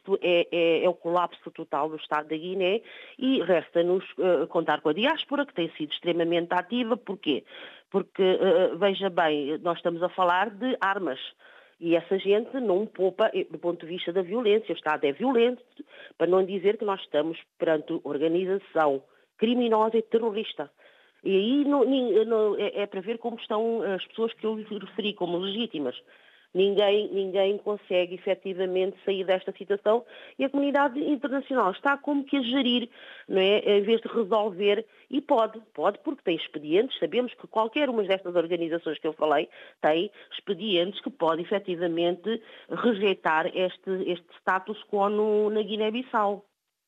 isto é o colapso total do Estado da Guiné e resta-nos contar com a diáspora, que tem sido extremamente ativa. Porquê? Porque, veja bem, nós estamos a falar de armas. E essa gente não poupa do ponto de vista da violência. O Estado é violento, para não dizer que nós estamos perante organização criminosa e terrorista. E aí é para ver como estão as pessoas que eu lhe referi como legítimas. Ninguém consegue efetivamente sair desta situação e a comunidade internacional está como que a gerir, não é? Em vez de resolver, e pode porque tem expedientes. Sabemos que qualquer uma destas organizações que eu falei tem expedientes que pode efetivamente rejeitar este status quo na Guiné-Bissau.